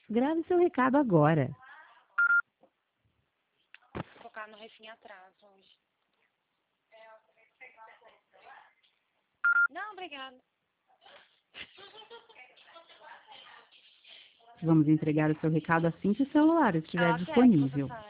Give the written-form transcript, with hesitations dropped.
Grave seu recado agora. Vou focar no refém atrás hoje. Não, obrigada. Vamos entregar o seu recado assim que o celular estiver disponível.